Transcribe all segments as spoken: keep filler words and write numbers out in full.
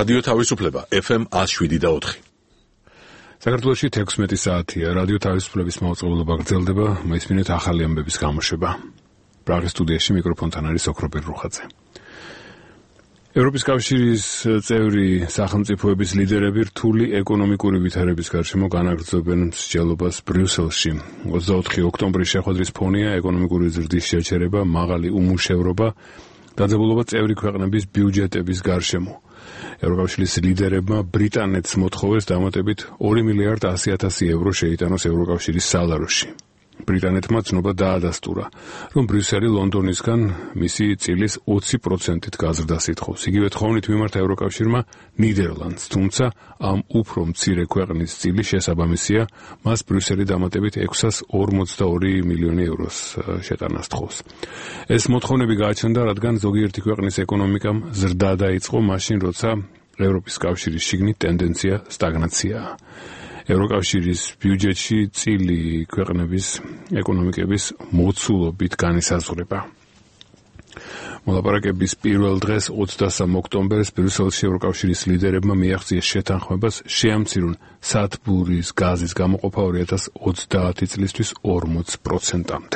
რადიო თავისუფლება ეფ ემ one oh seven point four. საქართველოში თექვსმეტი საათია. რადიო თავისუფლების მაუწყებლობა გრძელდება, მოისმინეთ ახალი ამბების გამოშვება. პრაღის სტუდიაში მიკროფონთან არის ოქროპირ რუხაძე. ევროპის კავშირის წევრი სახელმწიფოების ლიდერები რთული ეკონომიკური ვითარების გარშემო განაგრძობენ მსჯელობას ბრიუსელში. ოცდაოთხი ოქტომბრის შეხვედრის ფონია ეკონომიკური ზრდის შეჩერება, მაღალი უმუშევრობა, დაძაბულობა წევრი ქვეყნების ბიუჯეტების გარშემო. ევროკავშირის ლიდერებმა ბრიტანეთს მოთხოვეს დამატებით ორი მილიარდი ასი ათასი ევრო შეიტანოს ევროკავშირის სალაროში. ბრიტანეთმა ცნობა დაადასტურა, რომ ბრიუსელი ლონდონისგან მისი წილის ოცი პროცენტით გაზრდას ითხოვს. იგივე თხოვნით მიმართა ევროკავშირმა ნიდერლანდს, თუმცა ამ უფრო მცირე ქვეყნის წილი შესაბამისია, მას ბრიუსელი დამატებით ექვსას ორმოცდაორი მილიონი ევროს შეტანას თხოვს. ეს მოთხოვნები გააჩნდა, რადგან ზოგიერთი ქვეყნის ეკონომიკამ ზრდა დაიწყო მაშინ, როცა ევროპის კავშირის შიგნით ტენდენცია სტაგნაციაა. ევროკავშირის ბიუჯეტში წილი ქვეყნების ეკონომიკების მოცულობით განისაზღვრება. მოლაპარაკების პირველ დღეს ოცდასამ ოქტომბერს ბრიუსელში ევროკავშირის ლიდერებმა მიაღწიეს შეთანხმებას შეამცირონ სათბურის გაზის გამოყოფა ორი ათას ოცდაათი წლისთვის ორმოც პროცენტამდე.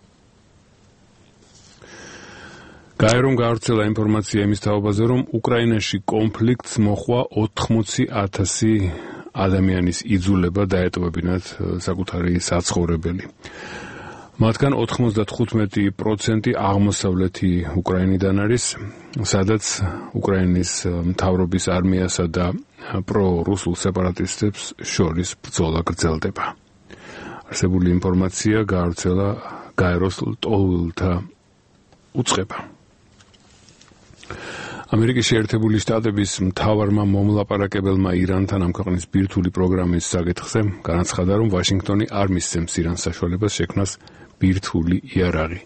გაერომ გაავრცელა ინფორმაცია იმის თაობაზე, რომ უკრაინაში კონფლიქტს მოჰყვა ოთხმოცი ათასი ადამიანის იძულება დაეტოვებინათ საკუთარი საცხოვრებელი. მათგან ოთხმოცდათხუთმეტი პროცენტი აღმოსავლეთი უკრაინიდან არის, სადაც უკრაინის მთავრობის არმიასა და პრო-რუსულ სეპარატისტებს შორის ბრძოლა გრძელდება. არსებული ინფორმაცია გაავრცელა გაეროს ლტოლვილთა უწყება. ამერიკის შეერთებული შტატების მთავარმა მომლაპარაკებელმა ირანთან ამ ქვეყნის ბირთვული პროგრამის საკითხზე განაცხადა, რომ ვაშინგტონი არ მისცემს ირანს საშუალებას შექმნას ბირთვული იარაღი.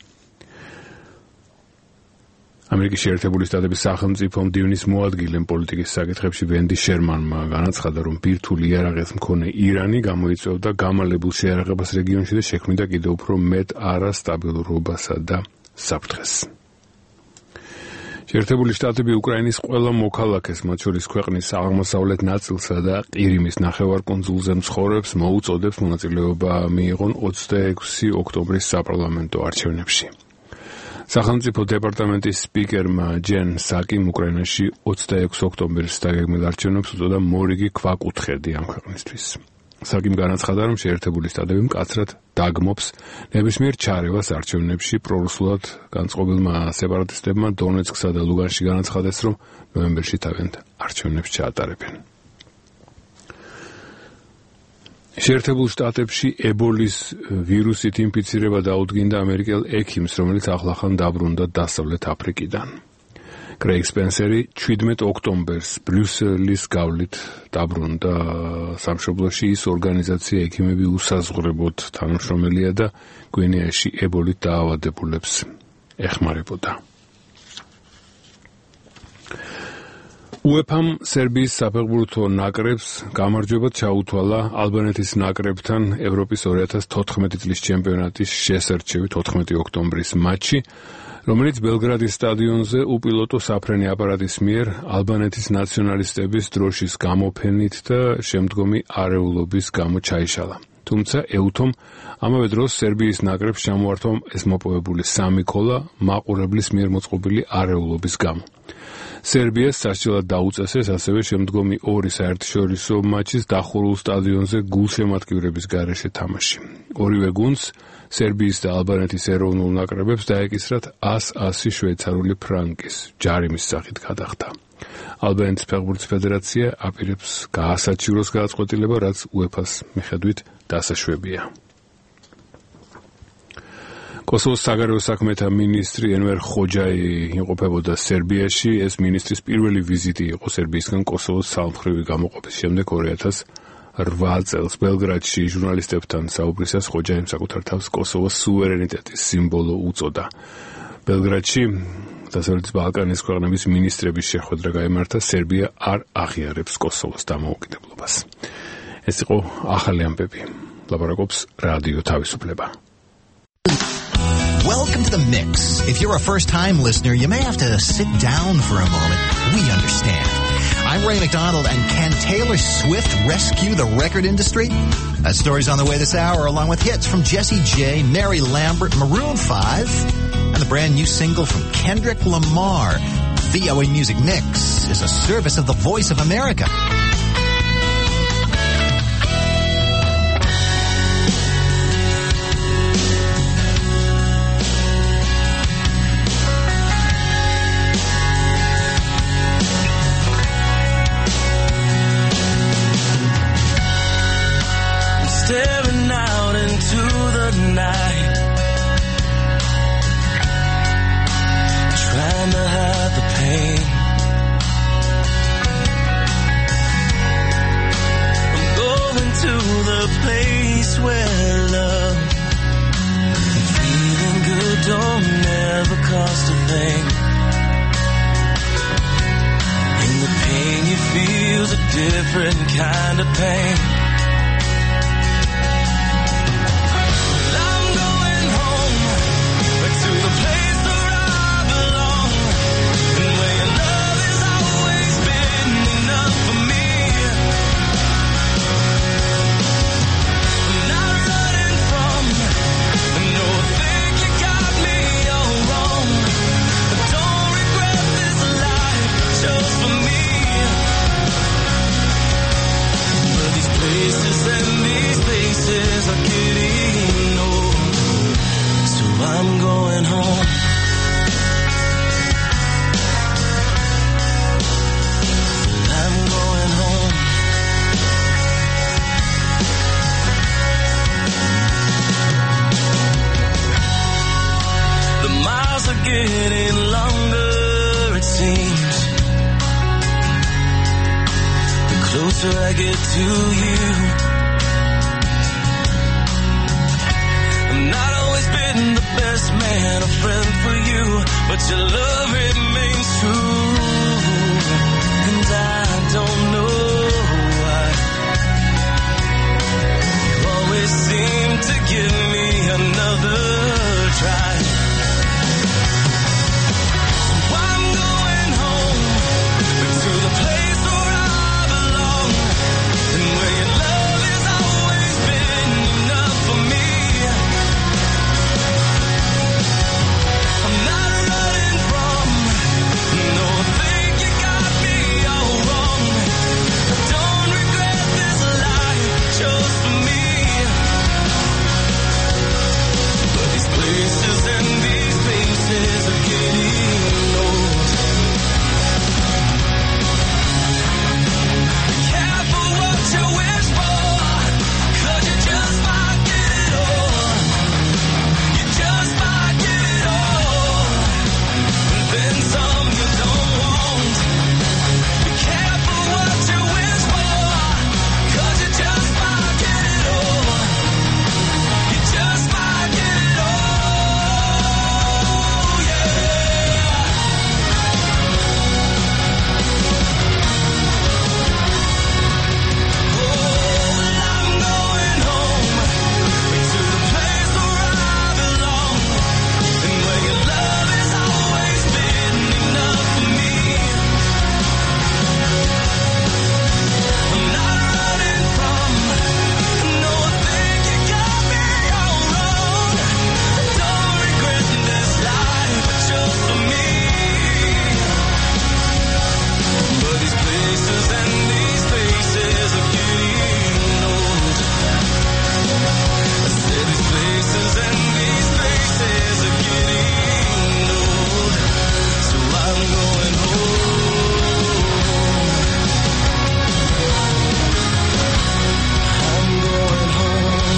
ამერიკის შეერთებული შტატების სახელმწიფო მდივნის მოადგილემ პოლიტიკის საკითხებში ვენდი შერმანმა განაცხადა, რომ ბირთვული იარაღის მქონე ირანი გამოიწვევდა გამალებულ შეიარაღებას რეგიონში და შექმნიდა კიდევ უფრო მეტ არასტაბილურობასა და საფრთხეს. შეერთებული შტატები უკრაინის ყველა მოქალაქეს, მათ შორის ქვეყნის აღმოსავლეთ ნაწილსა და ყირიმის ნახევარკუნძულზე მცხოვრებს მოუწოდებს მონაწილეობა მიიღონ ოცდაექვსი ოქტომბრის საპარლამენტო არჩევნებში. სახელმწიფო დეპარტამენტის სპიკერმა ჯენ საკიმ უკრაინაში ოცდაექვსი ოქტომბრის დაგეგმილ არჩევნებს უწოდა მორიგი ქვაკუთხედი ამ ქვეყნისთვის. საკიმ განაცხადა, რომ შეერთებული შტატები მკაცრად დაგმობს ნებისმიერ ჩარევას არჩევნებში. პრორუსულად განწყობილმა სეპარატისტებმა დონეცკსა და ლუგანში განაცხადეს, რომ ნოემბერში თავიანთ არჩევნებს ჩაატარებენ. შეერთებულ შტატებში ებოლის ვირუსით ინფიცირება დაუდგინდა ამერიკელ ექიმს, რომელიც ახლახან დაბრუნდა დასავლეთ აფრიკიდან. კრეიგ სპენსერი შვიდმეტ ოქტომბერს ბრიუსელის გავლით დაბრუნდა სამშობლოში. ის ორგანიზაცია ექიმები უსაზღვრებოდ თანამშრომელია და გვინეაში ებოლით დაავადებულებს ეხმარებოდა. უეფამ სერბიის საფეხბურთო ნაკრებს გამარჯვება ჩაუთვალა ალბანეთის ნაკრებთან ევროპის ორი ათას თოთხმეტი წლის ჩემპიონატის შესარჩევით ოთხმეტი ოქტომბრის მატჩი, რომელიც ბელგრადის სტადიონზე უპილოტო საფრენი აპარატის მიერ ალბანეთის ნაციონალისტების დროშის გამოფენით და შემდგომი არეულობის გამო ჩაიშალა. თუმცა ეუთომ ამავე დროს სერბიის ნაკრებს ჩამოართვა ეს მოპოვებული სამი ქოლა მაყურებლის მიერ მოწყობილი არეულობის გამო. სერბიას სასჯელად დაუწესეს ასევე შემდგომი ორი საერთაშორისო მატჩის დახურულ სტადიონზე გულშემატკივრების გარეშე თამაში. ორივე გუნდს სერბიის და ალბანეთის ეროვნულ ნაკრებებს დაეკისრათ ასი შვეიცარიული ფრანკის ჯარიმის სახით გადახდა. ალბანეთის ფეხბურთის ფედერაცია აპირებს გაასაჩივროს გადაწყვეტილება, რაც უეფას მიხედვით დასაშვებია. კოსოვოს საგარეო საქმეთა მინისტრი ენვერ ხოჯაი იმყოფებოდა სერბიაში. ეს მინისტრის პირველი ვიზიტი იყო სერბიისგან კოსოვოს სამხრივი გამოყოფის შემდეგ ორი ათას რვა წელს ბელგრადში ჟურნალისტებთან საუბრისას ხოჯაიმ საკუთარ თავს კოსოვოს სუვერენიტეტის სიმბოლო უწოდა. ბელგრადში დასავლეთის ბალკანის ქვეყნების მინისტრების შეხვედრა გაიმართა. სერბია არ აღიარებს კოსოვოს დამოუკიდებლობას. ეს იყო ახალი ამბები. ლაპარაკობს რადიო თავისუფლება. Welcome to the mix. If you're a first-time listener, you may have to sit down for a moment. We understand. I'm Ray McDonald, and can Taylor Swift rescue the record industry? That story's on the way this hour, along with hits from Jessie J, Mary Lambert, Maroon five, and the brand new single from Kendrick Lamar. V O A Music Mix is a service of the Voice of America. Staring out into the night, trying to hide the pain. I'm going to the place where love and feeling good don't never cost a thing. And the pain you feel's a different kind of pain. To the place where I belong, and where your love has always been enough for me. I'm not running from, no, I think you got me all wrong. I don't regret this life I chose for me. But these places and these places are getting old, so I'm going home. I'm going home. The miles are getting longer, it seems. The closer I get to you. I'm not always been the best man, a friend for you, but your love remains true. And I don't know why you always seem to give me another try. So I'm going home to the place where I belong, and where your love has always been enough for me. I'm not running from, no, I think you got me all wrong. I don't regret this life I chose for me. But these places and these faces are getting old. Be careful what you wish for, 'cause you just might get it all. You just might get it all. Then some you don't want. Be careful what you wish for, 'cause you just might get it all. You just might get it all, yeah. Oh, well, I'm going home to the place where I belong, and where your love has always been enough for me. I'm not running from, no, I think you got me all wrong. I don't regret this life I chose for me. But these places and these faces are getting old. I said these places and these faces are getting old, so I'm going home. I'm going home.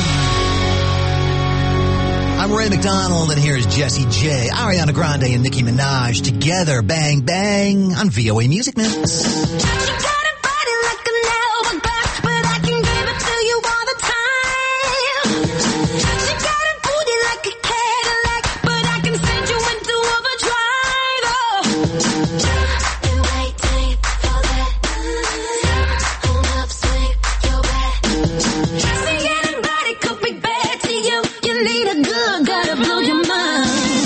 I'm Ray McDonald, and here's Jessie J, Ariana Grande, and Nicki Minaj together. Bang, bang on V O A Music Mix. She got a body like an hourglass, but I can give it to you all the time. She got a booty like a Cadillac, but I can send you into overdrive. Oh. Been waiting for that. Hold up, swing your back. See, anybody could be bad to you. You need a good, gotta blow your mind.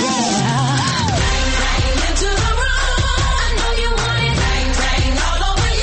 Bang, bang into the room. I know you want it. Bang, bang all over you.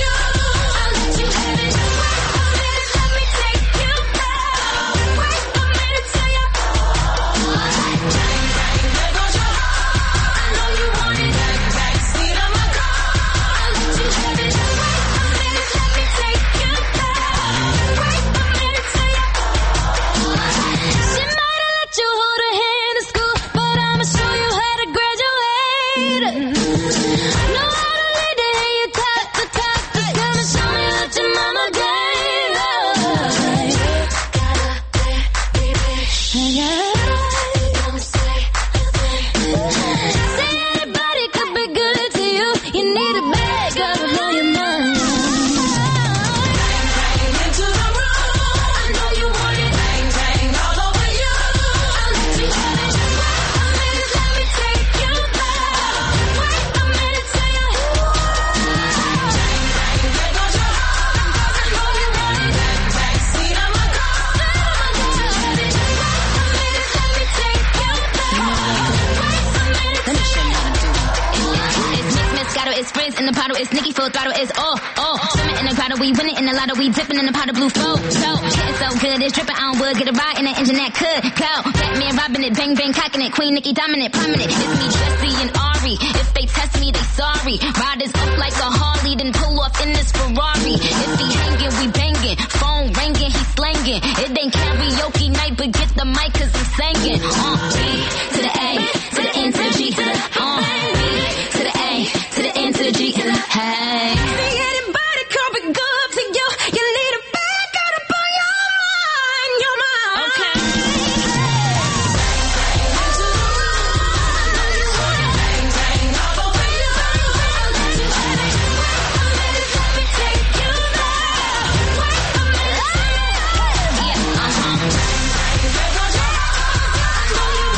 boys in the bottle. It's Nicki full throttle. It's oh, oh. Swimming in the grotto. We winning in the lotto. We dipping in the pot of blue flow. So, getting so good. It's dripping on wood. Get a ride in the engine that could go. Batman robbing it. Bang, bang, cocking it. Queen Nicki dominant. Prominent. It's me, Jesse and Ari. If they test me, they sorry. Riders up like a Harley. Then pull off in this Ferrari. If he hanging, we banging. Phone ringing. He slanging. It ain't karaoke night, but get the mic cause I'm singing. Uh, B to the A, to the N to the G, to the uh, B to the A, to the N to the G, to the hey. See anybody coming good to you? You need a back out up on your mind, your mind. Okay. Yeah, uh-huh.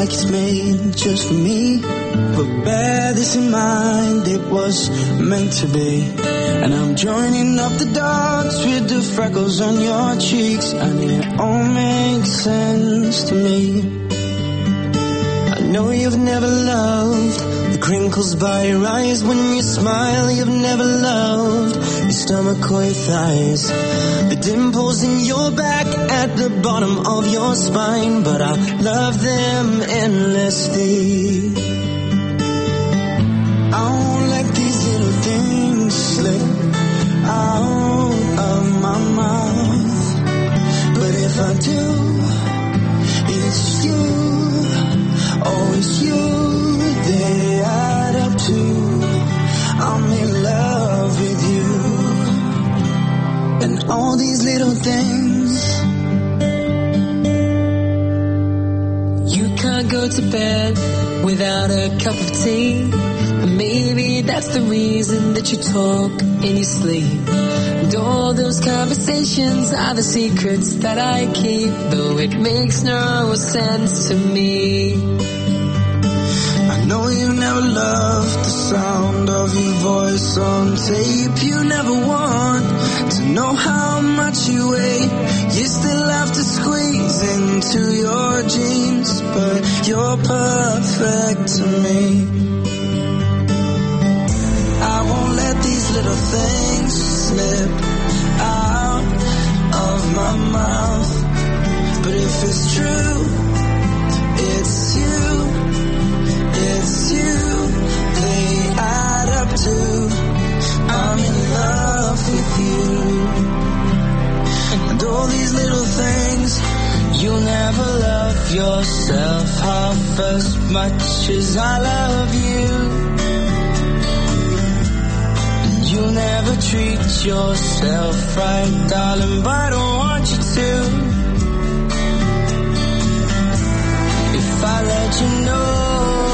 like it's made just for me. But bear this in mind, it was meant to be. And I'm joining up the dots with the freckles on your cheeks, and it all makes sense to me. I know you've never loved the crinkles by your eyes when you smile. You've never loved your stomach or your thighs, the dimples in your back at the bottom of your spine. But I love them endlessly. I won't let these little things slip out of my mouth. But if I do, it's you. Oh, it's you they add up to. I'm in love with you. And all these little things. You can't go to bed without a cup of tea. And maybe that's the reason that you talk in your sleep. And all those conversations are the secrets that I keep, though it makes no sense to me. I know you never loved the sound of your voice on tape. You never want to know how much you weigh. You still have to squeeze into your jeans, but you're perfect to me. I won't let these little things slip out of my mouth. But if it's true, it's you. It's you they add up to. I'm in love with you. And all these little things. You'll never love yourself half as much as I love you. And you'll never treat yourself right, darling, but I don't want you to. If I let you know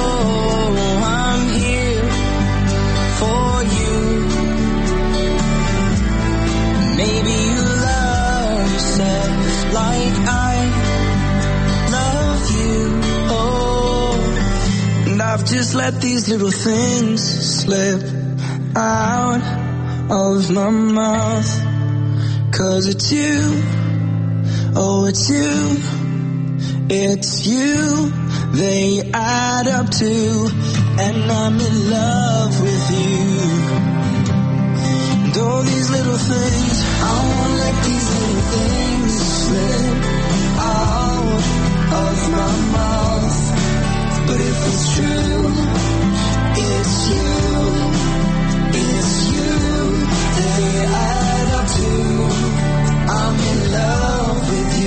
maybe you love yourself like I love you, oh. And I've just let these little things slip out of my mouth. Cause it's you, oh it's you, it's you they add up to. And I'm in love with you. And all these little things, I won't let these little things slip out of my mouth. But if it's true, it's you, it's you they add up to. I'm in love with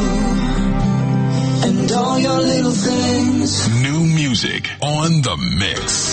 you. And all your little things. New music on the mix.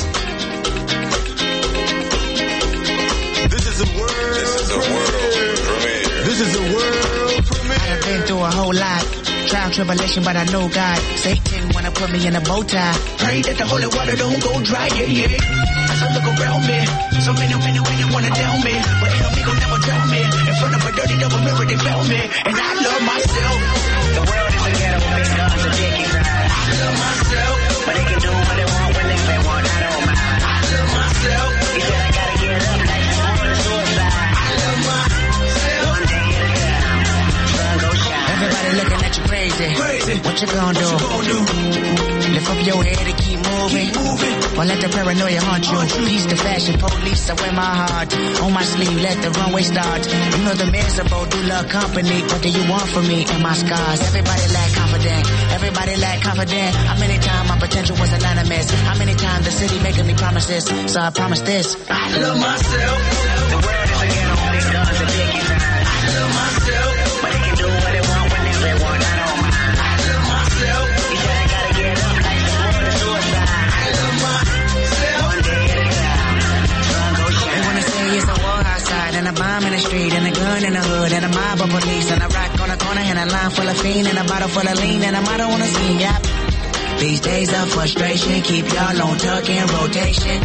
This is a world. This is a world premiere. This is a world premiere. I've been through a whole lot. Trial, tribulation, but I know God. Satan wanna put me in a bow tie. Pray that the holy water don't go dry, yeah, yeah. As I look around me, so many, many women wanna down me, but they don't think will never drown me. In front of a dirty double mirror, they found me, and I love myself. The world is a ghetto with big guns and dick inside. I love myself, but they can do what they want when they say want. I don't mind. I love myself. He said I gotta get up like before the suicide. I love myself. One day at a time, sun go shine. Everybody looking at you crazy. Crazy. What you gonna do? What you gonna do? Lift up your head and keep moving. Keep moving. Or let the paranoia haunt you. Peace the fashion police, I wear my heart on my sleeve, let the runway start. You know the miserable do love company. What do you want from me and my scars? Everybody lack confident. Everybody lack confident. How many times my potential was anonymous? How many times the city making me promises? So I promise this. I love myself. The world is a ghetto, big guns and dick inside. I love myself. But they can do what they want whenever they want. I don't mind. I love myself. He said I gotta get up like before the suicide. I love myself. One day at a time, sun go shine. They wanna say it's a war outside and a bomb in the street and a gun in the hood and a mob of police and a rock on the corner and a line full of fiend and a bottle full of lean and a motto on the scene, yep. These days of frustration keep y'all on tuck in rotation.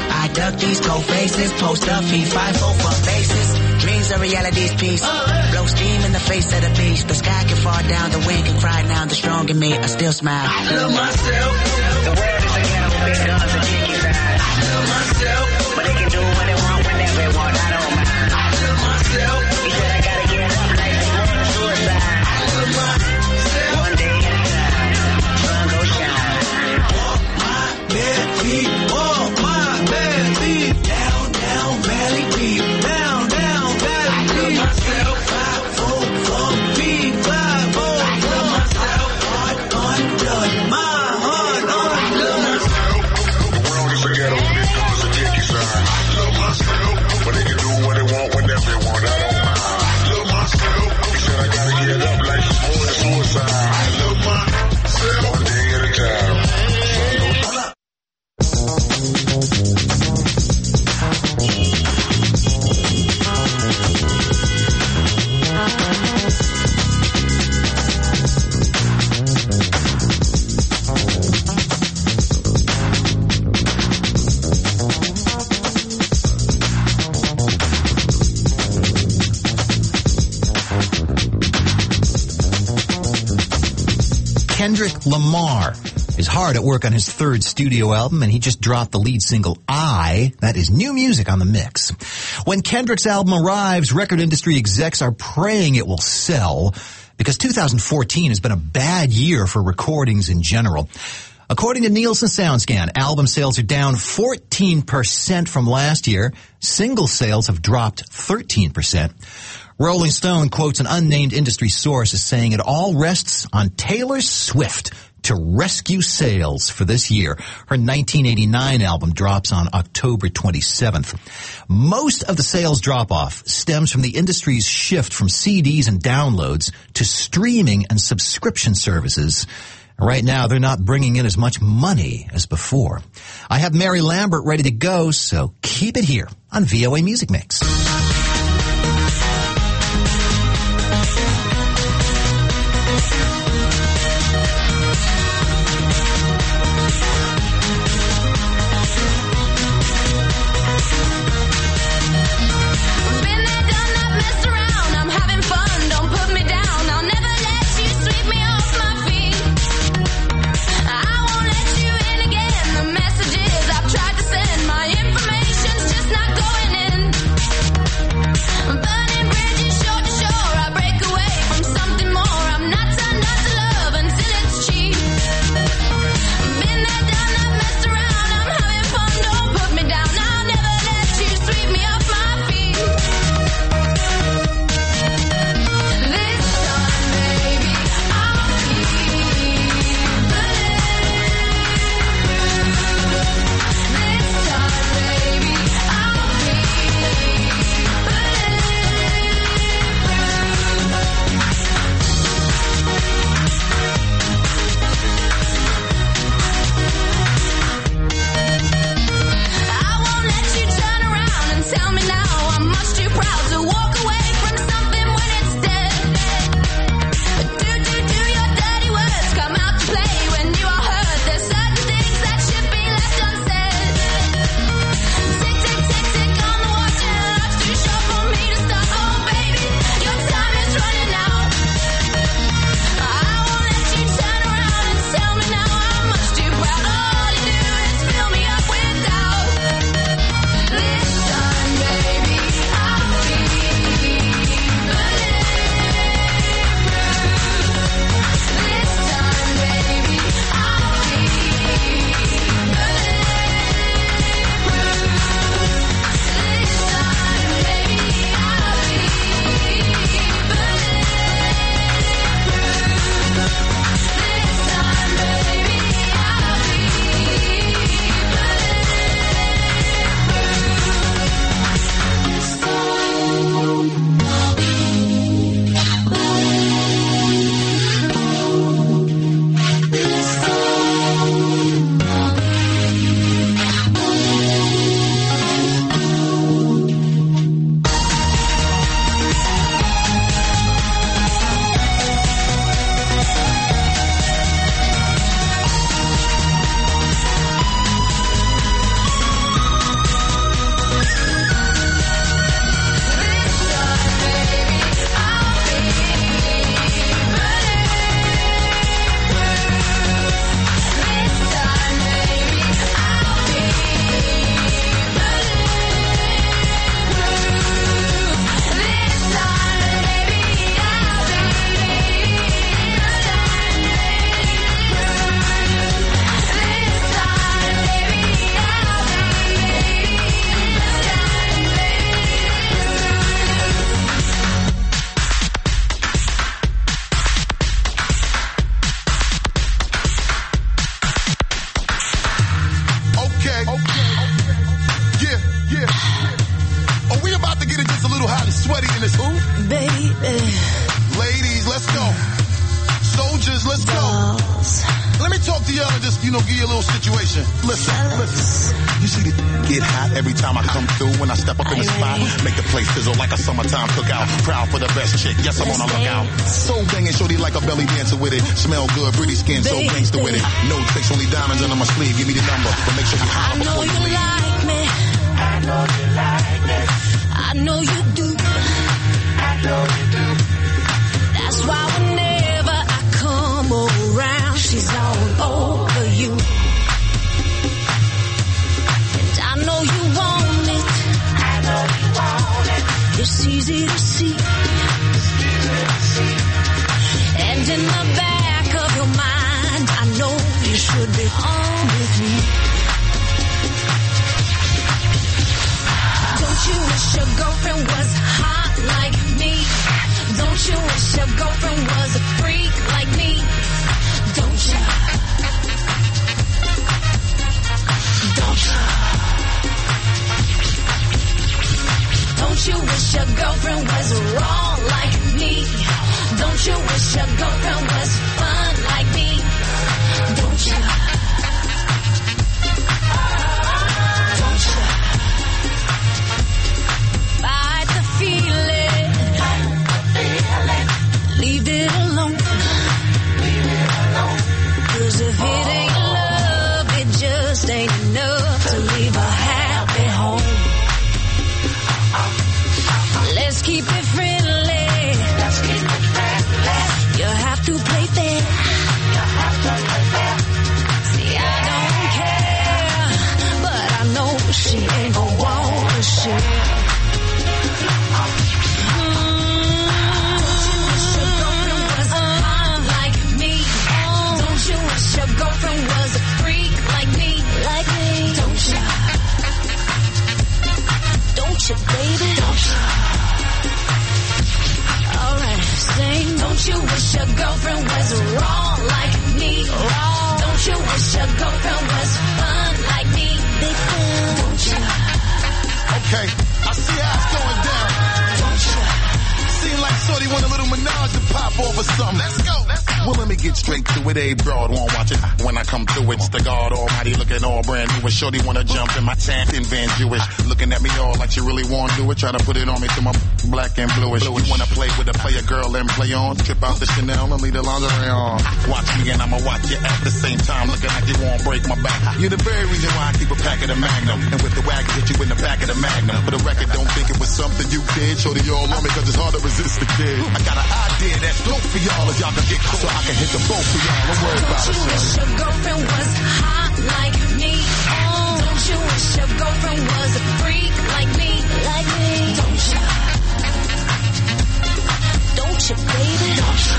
I duck these cold faces, post up, feed five four for faces. Dreams are reality's piece. Blow steam in the face of the beast. The sky can fall down, the wind can cry now. The strong in me, I still smile. I love myself. The world is a ghetto with big guns and cheeky sides. I love myself. But they can do what they want whenever they want. I don't mind. I love myself. He said I gotta get up like the world is suicide. I love myself. One day at a time, sun go shine. Walk my bare feet, walk my bare feet. Down, down, valley deep. Down, down, valley deep. I love myself. Five, four, four, feet, five, four. I love myself. Heart undone, my heart undone. I love myself. The world is a ghetto with big guns and cheeky signs. I love myself. But they can do what they want whenever they want. I don't mind. I love myself. He said I gotta get up like it's more than suicide. I love myself. One day at a time. Kendrick Lamar is hard at work on his third studio album, and he just dropped the lead single, I. That is new music on the mix. When Kendrick's album arrives, record industry execs are praying it will sell, because two thousand fourteen has been a bad year for recordings in general. According to Nielsen SoundScan, album sales are down fourteen percent from last year. Single sales have dropped thirteen percent. Rolling Stone quotes an unnamed industry source as saying it all rests on Taylor Swift to rescue sales for this year. Her nineteen eighty-nine album drops on October twenty-seventh. Most of the sales drop-off stems from the industry's shift from C Ds and downloads to streaming and subscription services. Right now, they're not bringing in as much money as before. I have Mary Lambert ready to go, so keep it here on V O A Music Mix. Messages I've tried to send, my information's just not going in. Okay. Okay. Yeah, yeah. Are we about to get it just a little hot and sweaty in this hoop? Baby. Ladies, let's go. Soldiers, let's go. Let me talk to y'all and just, you know, give you a little situation. Listen, listen. You see the get hot every time I come through. When I step up in the spot, make the place sizzle like a summertime cookout. Proud for the best chick, yes, I'm on a lookout. So banging, shorty like a belly dancer with it. Smell good, pretty skin, so gangster with it. No tricks, only diamonds under my sleeve. Give me the number, but make sure you holler before you leave. Like me. I know you like me. I know you do. I know you do. That's why whenever I come around, she's all over you. And I know you want it. I know you want it. It's easy to see. It's easy to see. And in the back of your mind, I know you should be on with me. Don't you wish your girlfriend was hot like me? Don't you wish your girlfriend was a freak like me? Don't you? Don't you? Don't you wish your girlfriend was wrong like me? Don't you wish your girlfriend was fun like me? Don't you? Don't you? Fight the feeling. Leave it alone. Leave it alone. 'Cause if it ain't love, it just ain't enough to leave a happy home. Let's keep it friendly. Let's keep it friendly. You have to play fair. You have to play fair. See, I don't care, but I know she ain't gonna want to share. Your girlfriend was a freak like me, like me. Don't you? Don't you, baby? Don't you? All right, sing. Don't you wish your girlfriend was wrong like me? Wrong. Don't you wish your girlfriend was fun like me? Big fun. Don't you? Okay, I see how it's going down. Don't you? Seem like Shorty want a little menage to pop off or something. Let's go, let's go. Well, let me get straight to it. A broad won't watch it. When I come through, it's the God Almighty looking all brand new. And Shorty wanna jump in my tank in Van Jewish. Looking at me all like she really wanna do it. Try to put it on me to my black and bluish. You wanna play with a player girl and play on. Trip out the Chanel and leave the lingerie on. Watch me and I'ma watch you at the same time. Looking like you won't break my back. You're the very reason why I keep a pack of the Magnum. And with the wagon, hit you in the back of the Magnum. For the record, don't think it was something you did. Shorty all on me cause it's hard to resist the kid. I got an idea that's dope for y'all if y'all can get close so I can hit the boat for y'all. Don't worry about it, son. Don't you wish your girlfriend was hot like me? Oh. Don't you wish your girlfriend was a freak like me? Like me? Don't you? Don't you, baby? Don't you?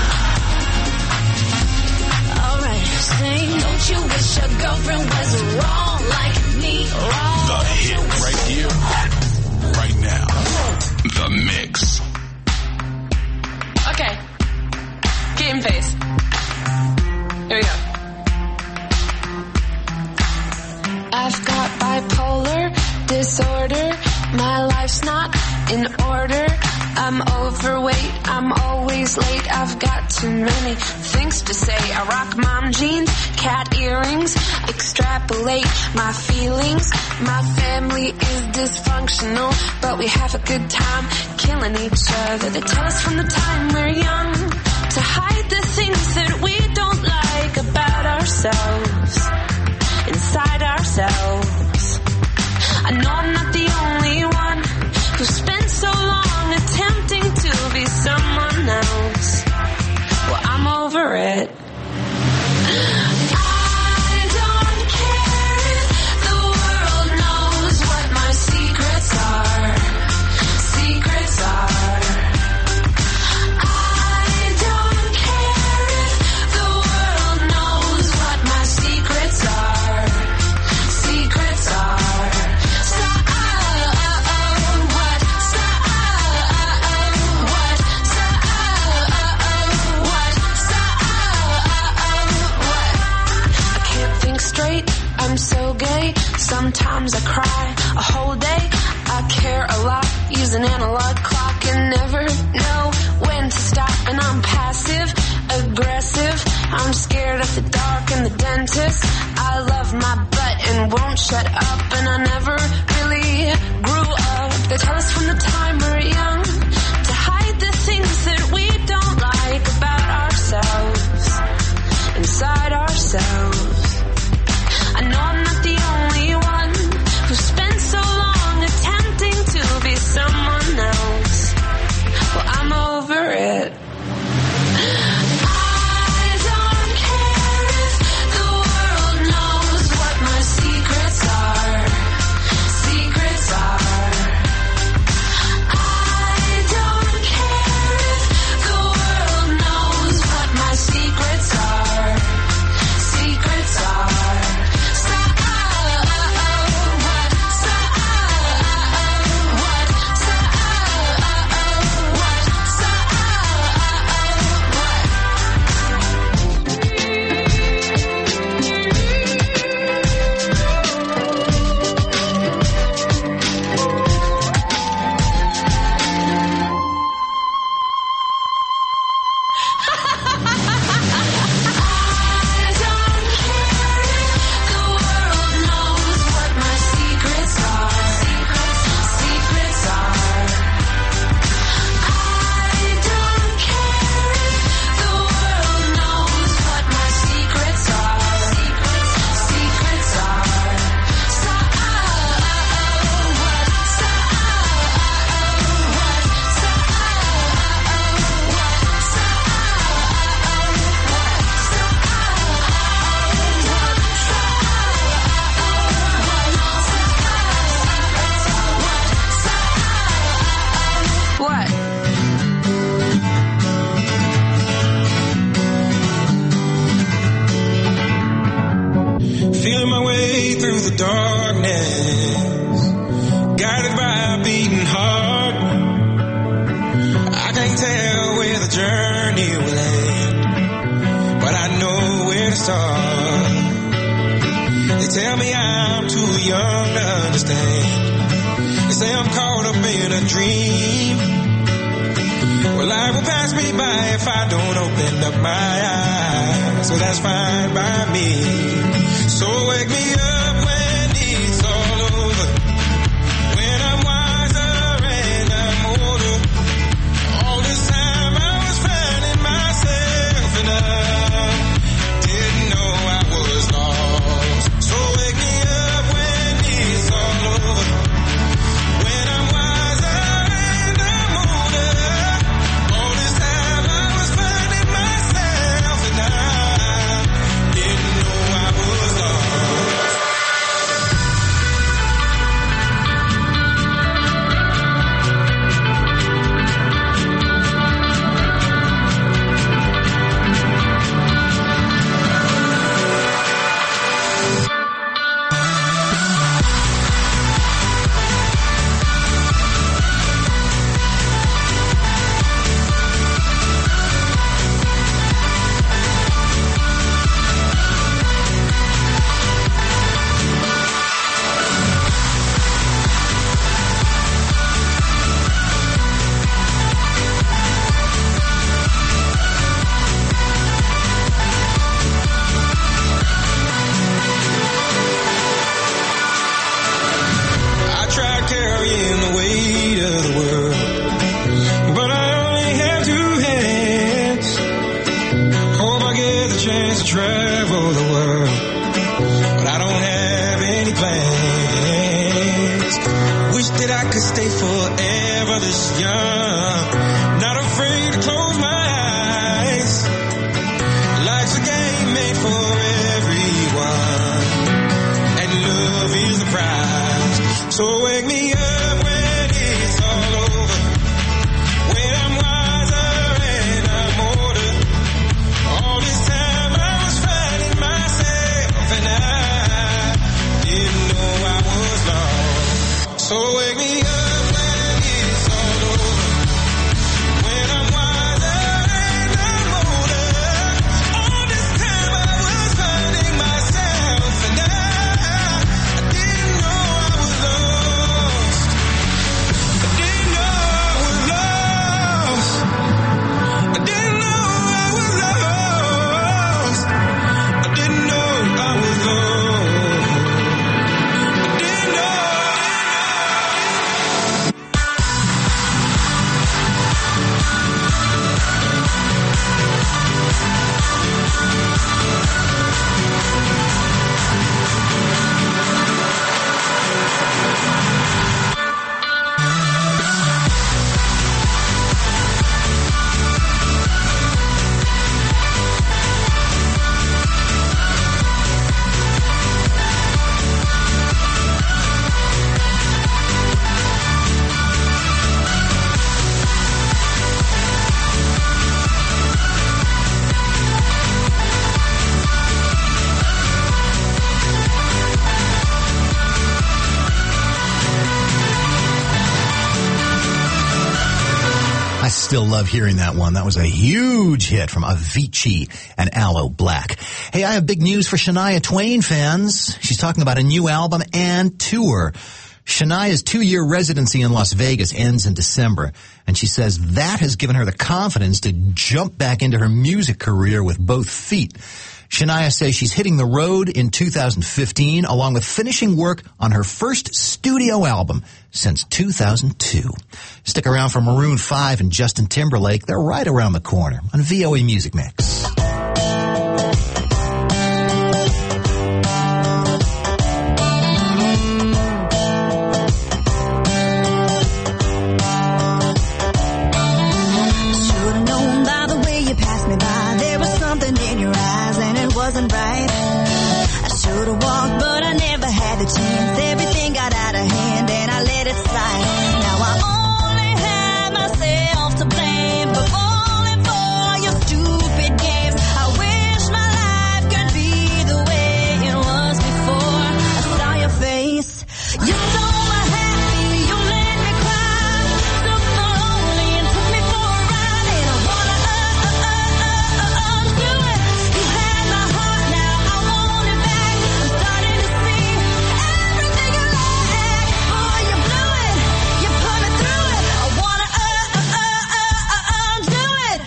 All right, sing. Don't you wish your girlfriend was wrong like me? Wrong. The hit right here, right now. The Mix. Okay. Game face. Here we go. I've got bipolar disorder. My life's not in order. I'm overweight. I'm always late. I've got too many things to say. I rock mom jeans, cat earrings. Extrapolate my feelings. My family is dysfunctional, but we have a good time killing each other. They tell us from the time we're young to hide the things that we don't like about ourselves, inside ourselves. I know I'm not the only one who spent so long attempting to be someone else. Well, I'm over it. I don't care if the world knows what my secrets are. Secrets are. I don't care if the world knows what my secrets are. Secrets are. So day. Sometimes I cry a whole day. I care a lot, use an analog clock and never know when to stop. And I'm passive, aggressive. I'm scared of the dark and the dentist. I love my butt and won't shut up. And I never really grew up. They tell us from the time we're young to hide the things that we don't like about ourselves, inside ourselves. I know I'm not the only one who spent so long attempting to be someone else. Well, I'm over it. I don't care if the world knows what my secrets are. Secrets are. I don't care if the world knows what my secrets are. Secrets are. So, oh, oh, oh, what? So, oh, oh, oh, what? So, oh, oh, oh, what? So, oh, oh, oh, what? I don't care if the world knows what my secrets are. Secrets are. I don't care if the world knows what my secrets are. Secrets are. So, oh, oh, oh, what? So, oh, oh, oh, what? So, oh, oh, oh, what? So, what? Feeling my way through the darkness, guided by a beating heart. I can't tell where the journey will end, but I know where to start. They tell me I'm too young to understand. They say I'm caught up in a dream. Well, life will pass me by if I don't open up my eyes. So that's fine by me. So wake me up when it's all over, when I'm wiser and I'm older. All this time I was finding myself and I didn't know I was lost. So wake me up when it's all over, when I'm wiser and I'm older. All this time I was finding myself and I didn't know I was lost. I tried carrying the weight of the world, but I only have two hands. Hope I get the chance to travel the world, but I don't have any plans. Wish that I could stay forever this young, not afraid to close my eyes. Life's a game made for everyone, and love is the prize. So wake me up when it's all over, when I'm wiser and I'm older. All this time I was finding myself and I didn't know I was lost. So wake me up when it's all over, when I'm wiser and I'm older. All this time I was finding myself and I still love hearing that one. That was a huge hit from Avicii and Aloe Black. Hey, I have big news for Shania Twain fans. She's talking about a new album and tour. Shania's two-year residency in Las Vegas ends in December, and she says that has given her the confidence to jump back into her music career with both feet. Shania says she's hitting the road in two thousand fifteen, along with finishing work on her first studio album since two thousand two. Stick around for Maroon five and Justin Timberlake. They're right around the corner on V O A Music Mix. Wasn't right. I should have walked, but I never had the chance. Everything got out of hand and I let it slide. Now I only have myself to blame for falling for your stupid games. I wish my life could be the way it was before I saw your face. You stole my happy, you made me cry. Took the lonely and took me for a ride, and I wanna uh, uh, uh, uh, uh, undo it. You had my heart, now I want it back. I'm starting to see everything you lack. Boy, you blew it, you put me through it. I wanna uh, uh, uh, uh, uh, undo it.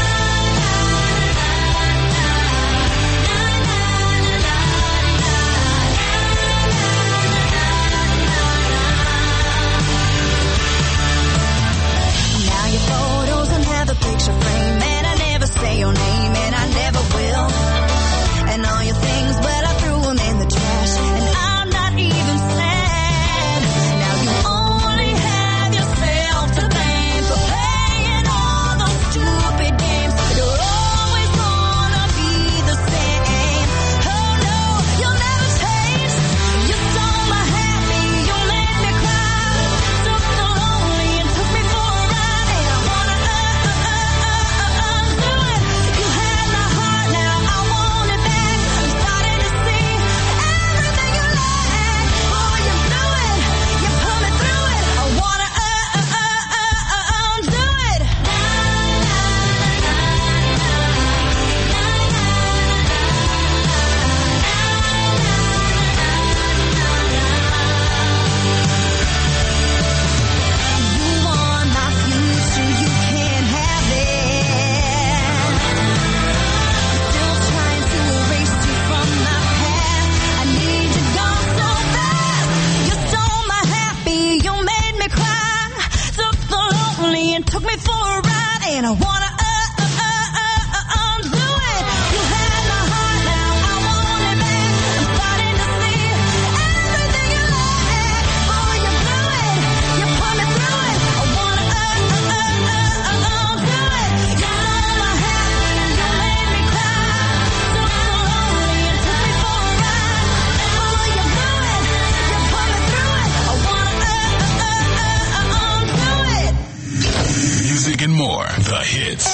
Now your photos don't have a picture frame, and I never say your name, and I never will. And all your things, well, I threw them in the trash, and I'm not even sad. Now you only have yourself to blame for playing all those stupid games. You're always gonna be the same. Oh no, you'll never change. You stole my happy, you made me cry. Took the lonely and took me for a ride, and I wanna uh, uh, uh, uh, uh, undo it. You had my heart, now I want it back. I'm starting to see everything you lack. Boy, you blew it, you put me through it. I wanna uh, uh, uh, uh, uh, undo it. You want my future, you can't have it. Still trying to erase you from my past. I need you gone so fast. You stole my happy, you made me cry. Took the lonely and took me for a ride, and I wanna uh, uh, uh, uh, uh, undo it. You had my heart, now I want it back. I'm starting to see everything you lack. Boy, you blew it, you put me through it. I wanna uh, uh, uh, uh, uh, undo it. You stole my happy, you made me cry. Took the lonely and took me for a ride. Boy, you blew it, you put me through it. I wanna uh, uh, uh, uh, undo it. Music and more. The hits.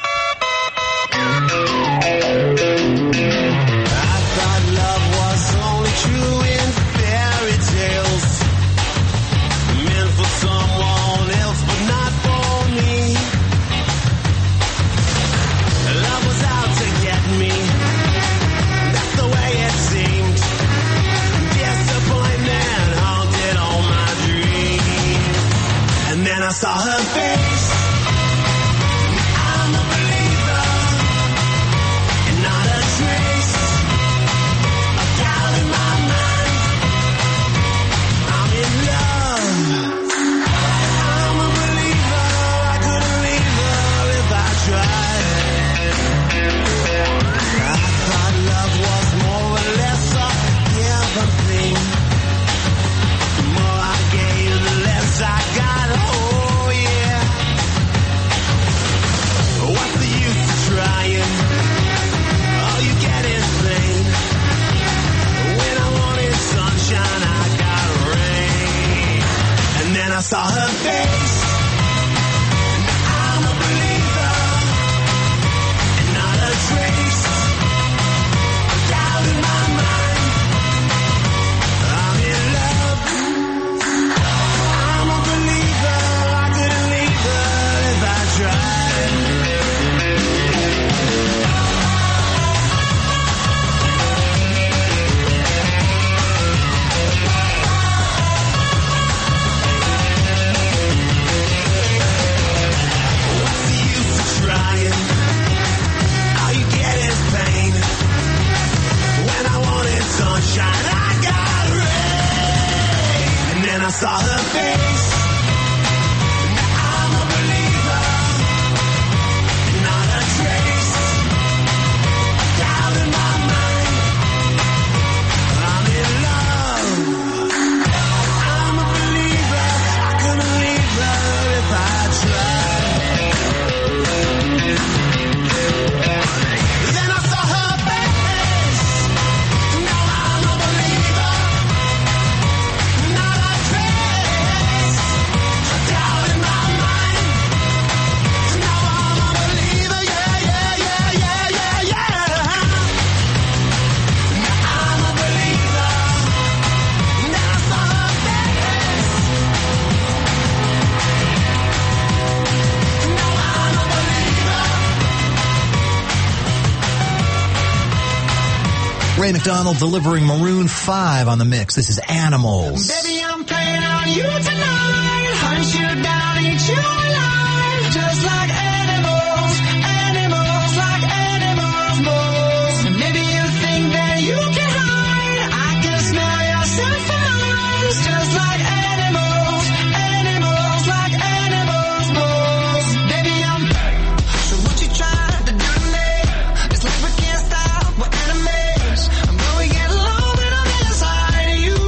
I thought love was only true in fairy tales, meant for someone else but not for me. Love was out to get me, that's the way it seemed. Disappointment haunted all my dreams, and then I saw her face. I'm a believer, and not a trace of doubt in my mind. I'm in love. I'm a believer. I couldn't leave her if I tried. I thought love was more or less a given thing. The more I gave, the less I got. Oh yeah. What's the use of trying? All you get is pain. When I wanted sunshine, I got rain. And then I saw her face. I'm a believer, and not a trace of doubt in my mind. I'm in love. I'm a believer. I couldn't leave her if I tried. I saw her face. Now I'm a believer. Not a trace of doubt in my mind. I'm in love. I'm a believer. I couldn't leave her if I tried. Then I saw her face. Now I'm a believer. Not a trace of doubt in my mind. Now I'm a believer. Yeah, yeah, yeah, yeah, yeah, yeah. Now I'm a believer. Then I saw her face. Now I'm a believer. Ray McDonald delivering Maroon five on the mix. This is Animals. Baby, I'm playing on you tonight. Hunt you down, eat you alive. Just like animals, animals, like animals, moles. Maybe you think that you can hide. I can smell yourself for miles. Just like animals, animals, like animals, moles. Baby, I'm. So what you trying to do to me? It's like we can't stop, we're enemies. I know we get along when I'm inside of you.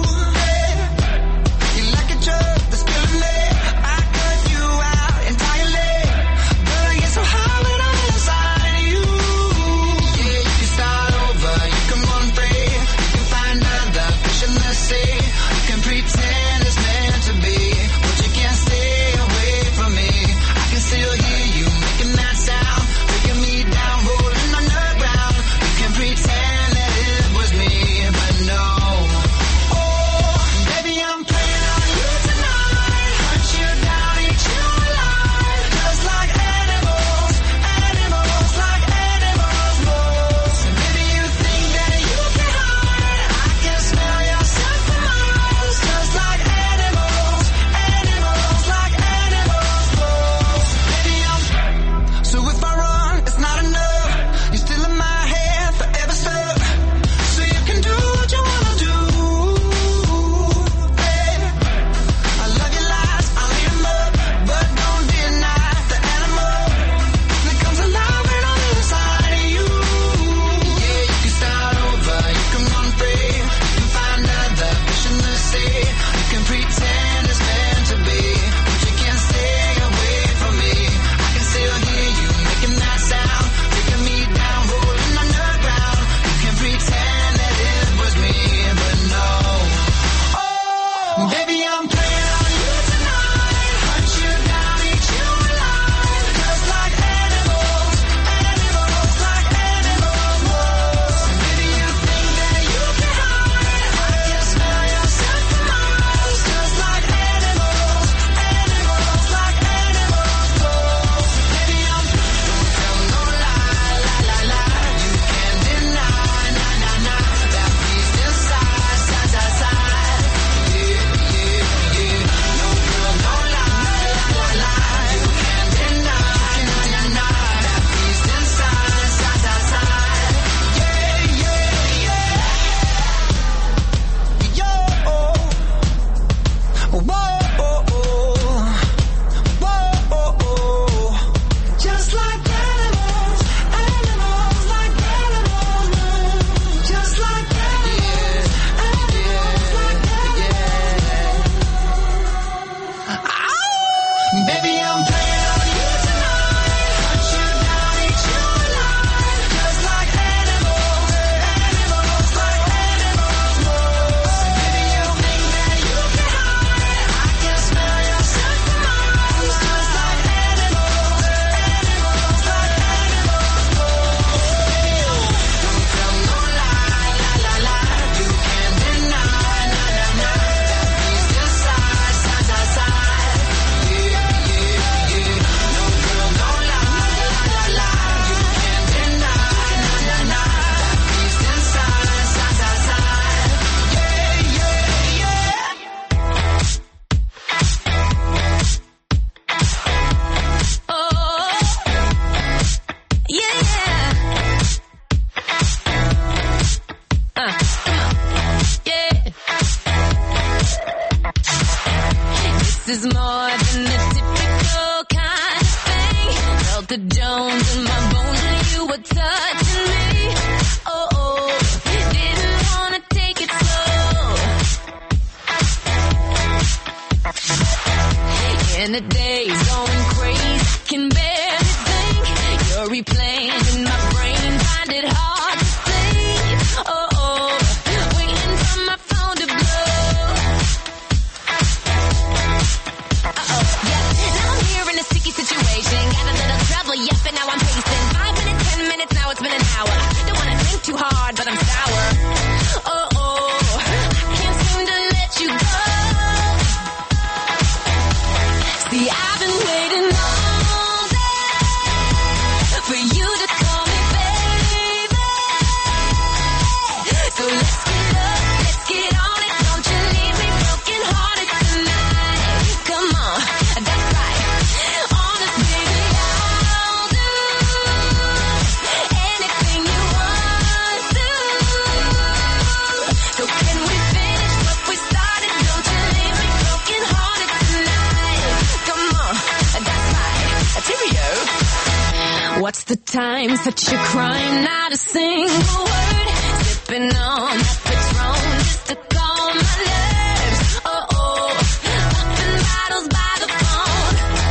You like a drug that's killing me. I cut you out entirely. This is more than the typical kind of thing. Felt the Jones in my bones when you were touching me. Oh, oh, didn't wanna take it slow. And the day's going crazy, can barely think. You're replaying in my brain, find it hard to sleep. Oh, oh, waiting for my phone to blow. Uh-oh, yeah, now I'm here in a sticky situation. Got a little trouble, yep, and now I'm pacing. Five minutes, ten minutes, now it's been an hour. Don't wanna think too hard, but I'm sour. Oh, oh, I can't seem to let you go. See, I've been waiting all day for you to call me baby. So let's get up, let's get on it. Don't you leave me broken hearted tonight. Come on, that's right. Honest baby, I'll do anything you want to. So can we finish what we started? Don't you leave me broken hearted tonight. Come on, that's right. Cheerio. What's the time? Such a crime, not a single word. Sipping on that Patron just to calm my nerves. Oh, oh, popping bottles by the phone.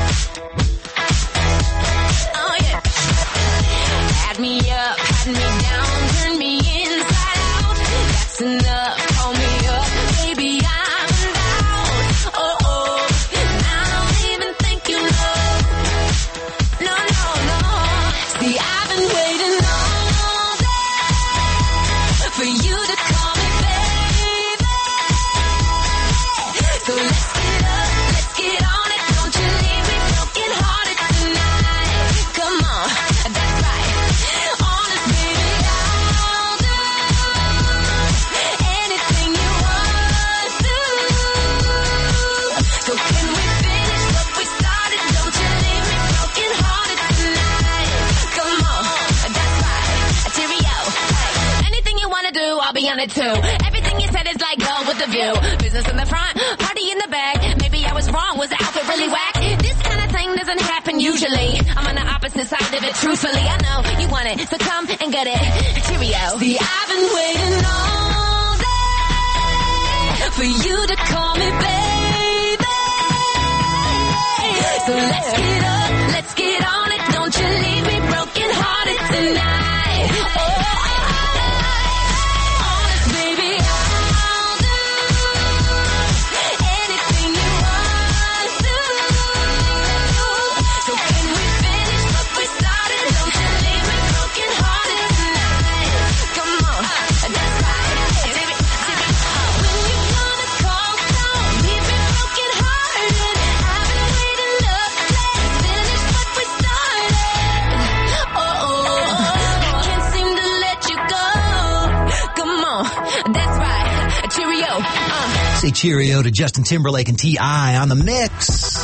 Oh, yeah. Had me up, had me down, turned me inside out. That's enough, call me up, baby, I'm out. Oh, oh, and I don't even think you know. No, no, no. See, I've been waiting all day for you to call me baby. So let's get up, let's get on it. Don't you leave me broken hearted tonight. Come on, that's right. Honest baby, I'll do anything you want to. So can we finish what we started? Don't you leave me broken hearted tonight. Come on, that's right. Cheerio. Hey, anything you wanna do, I'll be on it too. Everything you said is like go with the view. Business in the front, party in the back. Maybe I was wrong, was the outfit really whack? This kind of thing doesn't happen usually. I'm on the opposite side of it, truthfully. I know you want it, so come and get it. Cheerio. See, I've been waiting all day for you to call me baby. So let's get up, let's get on it. Don't you leave me broken hearted tonight. Oh, honest baby, I'll do anything you want to. So can we finish what we started? Don't you leave me broken hearted tonight. Come on, that's right. When you gonna call, don't leave me broken hearted. I've been waiting up, let's finish what we started. Oh, oh, I can't seem to let you go. Come on, that's right. Cheerio. Uh. Say cheerio to Justin Timberlake and T I on the mix.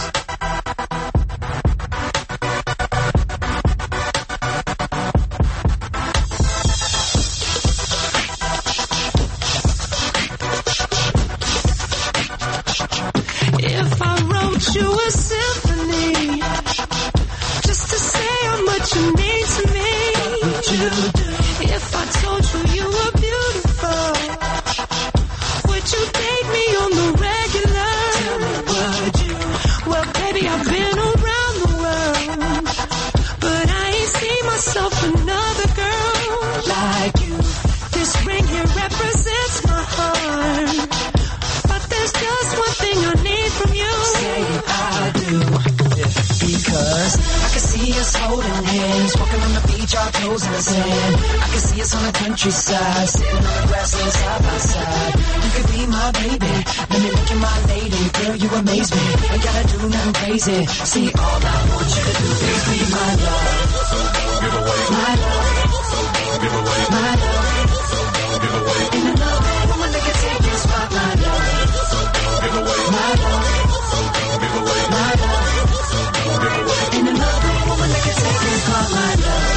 If I wrote you a symphony just to say how much you mean to me, what would you do? If I told you you were beautiful, would you date me on the regular? Tell me, would you? Well, baby, I've been around the world, but I ain't seen myself another girl like you. This ring here represents my heart, but there's just one thing I need from you. Say I do. Because I can see us holding hands, walking on the beach, our toes in the sand. I can see us on the countryside, sitting on the grassland side by side. You could be my baby, let me make you my lady. Girl, you amaze me, ain't gotta do nothing crazy. See, all I want you to do is be my love. So don't give away my love. So don't give away my love. So don't give away. Ain't another woman that can take your spot, my love. So don't give away my love. So don't give away my love. So don't give away. Ain't another woman that can take your spot, my love.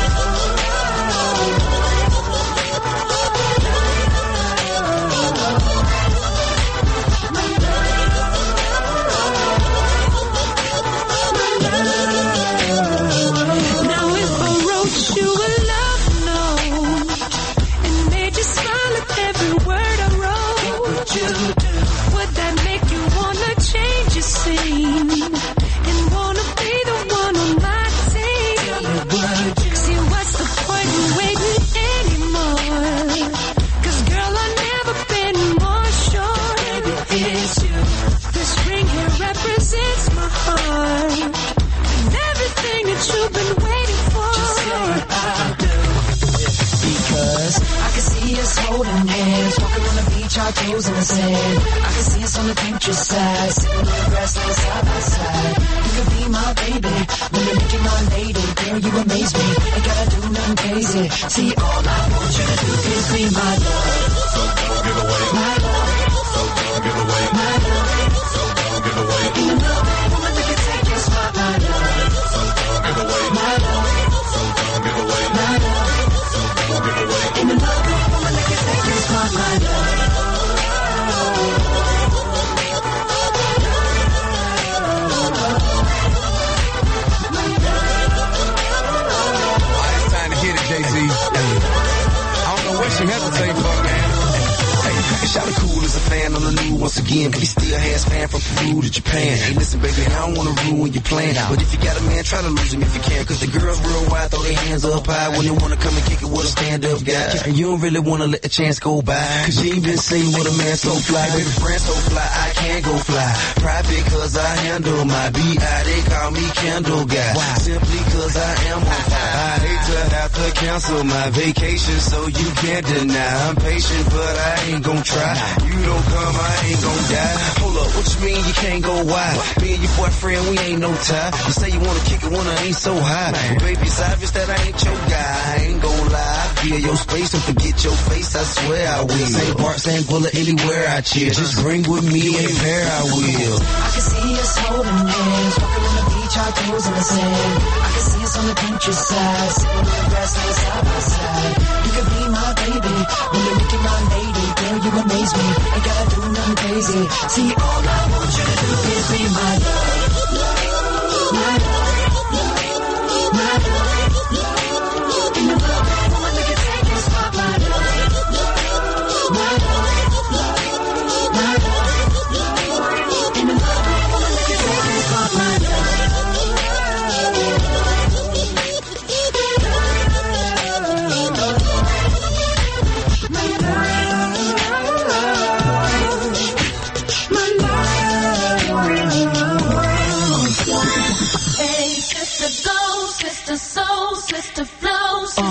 My love. beach, our toes in the sand. I can see us on the Pinterest side, sitting in the grassland side by side. You could be my baby, when you make you my lady. Girl, you amaze me, ain't gotta do nothing crazy. See, all I want you to do is be my love. So don't give away my love. So don't give away my love. So don't give away. Ain't another woman that can take your spot, my love. So don't give away my love. So don't give away my love. So don't give away. Ain't another woman that can take your spot, my love. It's time to hit it, Jay-Z. I don't know what she hesitating for, man. Shout out cool as a fan on the new once again, but he still has fan from Peru to Japan. Hey, listen, baby, I don't wanna ruin your plan, but if you got a man, try to lose him if you can, cause the girls worldwide throw their hands up high when they wanna come and kick it with a stand-up guy. And you don't really wanna let the chance go by, cause you ain't been seen with a man so fly. Baby, friend so fly, I can't go fly. Private cause I handle my B I, they call me Candle Guy. Simply cause I am on fire. I hate to have to cancel my vacation, so you can't deny. I'm patient, but I ain't gon' try. You don't come, I ain't gon' die. Hold up, what you mean you can't go wide? Me and your boyfriend, we ain't no tie. You say you wanna kick it when I ain't so high. Well, baby, it's obvious that I ain't your guy. I ain't gon' lie. I feel your space and forget your face, I swear I will. Same part, same bullet, anywhere I chill. Just bring with me a pair, I will. I can see us holding hands, walking on the beach, our toes in the sand. I can see us on the Pinterest side, sitting in the grassland side by side. You could be my baby, when you make you my lady. Girl, you amaze me, ain't gotta do nothing crazy. See, all I want you to do is be my love. My love, my love. Ain't another woman that can take your spot, my love. My love, my love. Ain't another woman that can take your spot, my love. Sister soul, sister flow, sister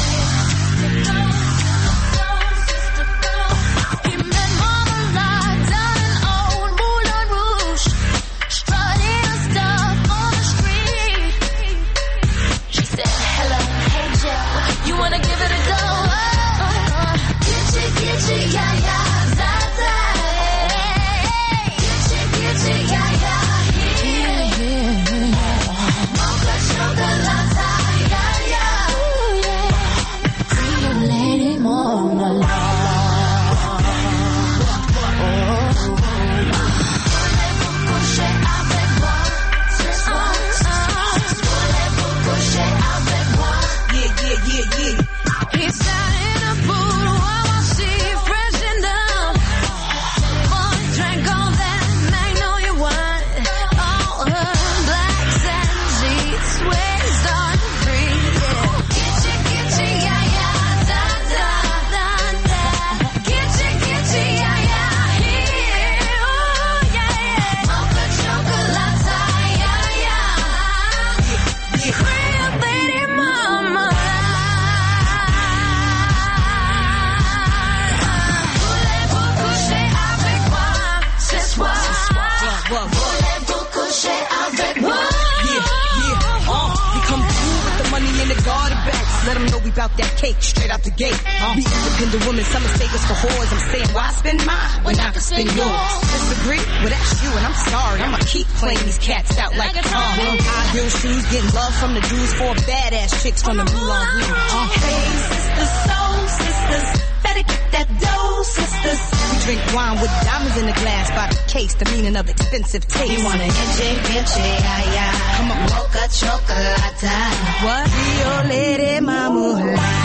Let them know we bout that cake straight out the gate. Uh, we independent women, some mistake us for whores. I'm saying, why spend mine when I can spend yours? Disagree? Well, that's you, and I'm sorry. I'ma keep playing these cats out like a car. High heel shoes, getting love from the dudes, for badass chicks from the Moulin Rouge. Uh, hey, sisters, soul sisters, better get that dough, sisters. We drink wine with diamonds in the glass by the case, the meaning of expensive taste. You want an inche, inche, ay, ay. Come on, mocha chocolate. What? Rio Lady Mama.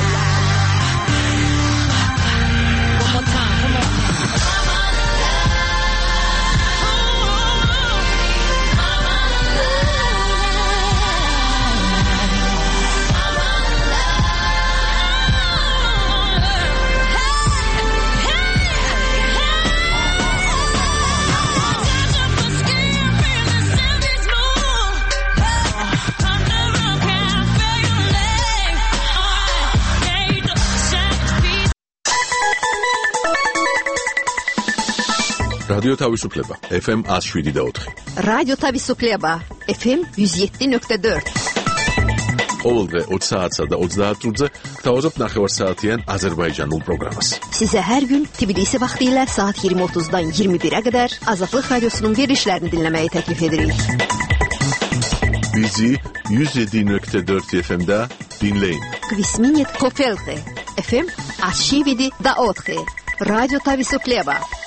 რადიო თავისუფლება ეფ ემ one oh seven და four. რადიო თავისუფლება ეფ ემ one oh seven nuqta four. ყოველდღე opt saatსა და ოცდაათ წუთზე გთავაზობთ ნახევარსაათიან აზერბაიჯანულ პროგრამას. Size her gün Tbilisi vaxtilə saat yirmi otuzdan iyirmi birə qədər Azadlıq Radiosunun verilişlərini dinləməyi təklif edirik. Bizi one oh seven nuqta four eff em'də dinləyin. Kvisminit Kofelte eff em one oh seven da four. Radyo Tavisuklieba.